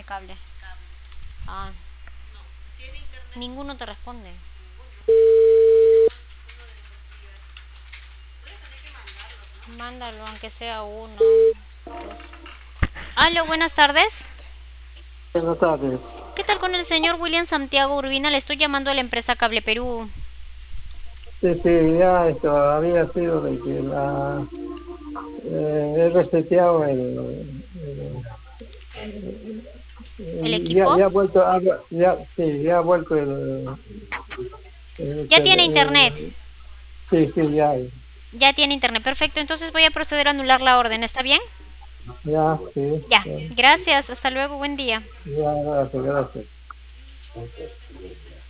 cable. Ah, ninguno te responde. Mándalo, aunque sea uno, dos. Aló, buenas tardes. Buenas tardes. ¿Qué tal con el señor William Santiago Urbina? Le estoy llamando a la empresa Cable Perú. Sí, sí, ya esto había sido de que he reseteado ¿El ya, equipo? ya ha vuelto, ya, sí, ya ha vuelto Ya tiene internet. sí, sí, ya, Ya tiene internet. Perfecto, entonces voy a proceder a anular la orden. ¿Está bien? ya, sí, Ya. Gracias. Hasta luego. Buen día. ya, gracias, gracias.